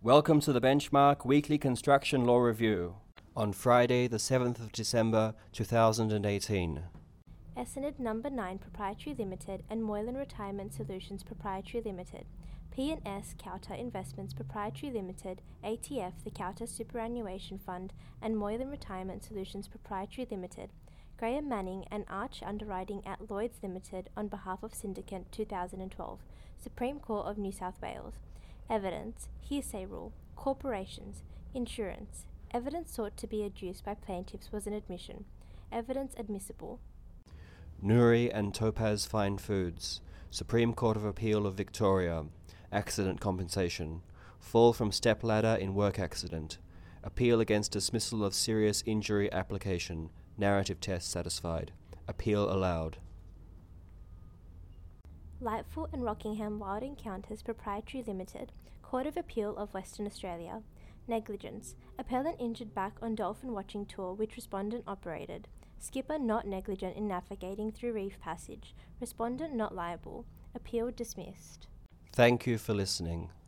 Welcome to the Benchmark Weekly Construction Law Review on Friday, the 7th of December 2018. Essenid No. 9 Proprietary Limited and Moylan Retirement Solutions Proprietary Limited, P&S Kauta Investments Proprietary Limited, ATF the Kauta Superannuation Fund and Moylan Retirement Solutions Proprietary Limited, Graham Manning and Arch Underwriting at Lloyds Limited on behalf of Syndicate 2012, Supreme Court of New South Wales. Evidence, hearsay rule, corporations, insurance. Evidence sought to be adduced by plaintiffs was an admission. Evidence admissible. Nouri and Topaz Fine Foods, Supreme Court of Appeal of Victoria, accident compensation, fall from step ladder in work accident, appeal against dismissal of serious injury application, narrative test satisfied, appeal allowed. Lightfoot and Rockingham Wild Encounters Proprietary Limited, Court of Appeal of Western Australia. Negligence. Appellant injured back on dolphin watching tour which respondent operated. Skipper not negligent in navigating through reef passage. Respondent not liable. Appeal dismissed. Thank you for listening.